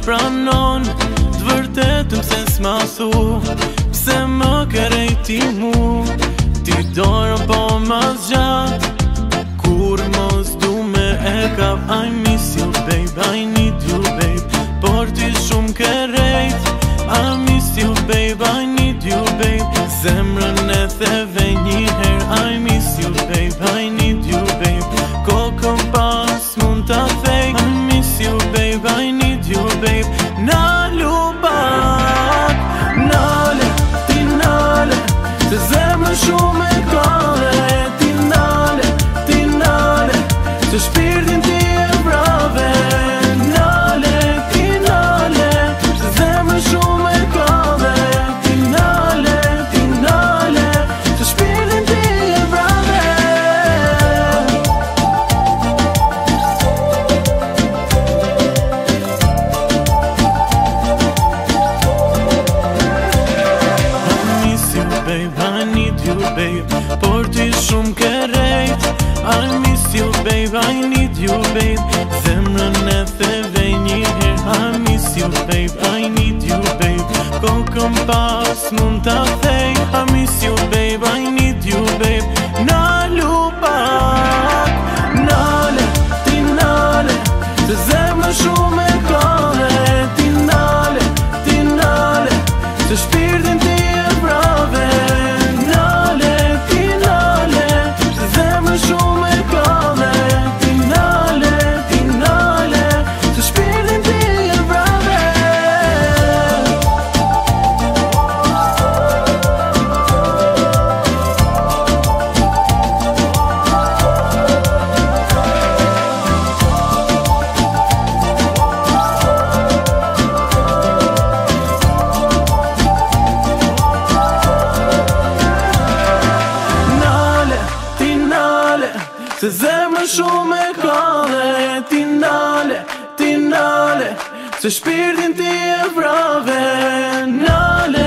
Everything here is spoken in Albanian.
pranon, t'vërtetëm se s'ma thu, pse më kerejti mu, ti dorën po ma zgjat, kur mos du me e kap. I miss you babe, I need you babe, por ti shumë kerejt. I miss you babe, I need you babe, zemrën e theve njëher. I miss you babe, I need you babe, kokën pas mund ta thej. I miss you babe, I need you babe, nalu pak, nale, ti nale, se zemrën shumë e kare. Ti nale, se shpirtin ti e vrave. Nale, ti nale, se zemrën shumë e kare. Ti nale, se shpirtin ti e vrave. I miss you babe, I need you babe, por ti shumë kerejt. I miss you babe, I need you babe, zemrën e theve njëher. I miss you babe, I need you babe, kokën pas mund ta thej. I miss you babe, I need you babe, nalu pak, nale, ti nale, se zemrën shumë e kare. Ti nale, se shpirtin ti e vrave. Nale, ti nale, se zemrën shumë e kare. Ti nale, se shpirtin ti e vrave. Se zemrën shumë e kare. Ti nale, se shpirtin ti e vrave. Nale.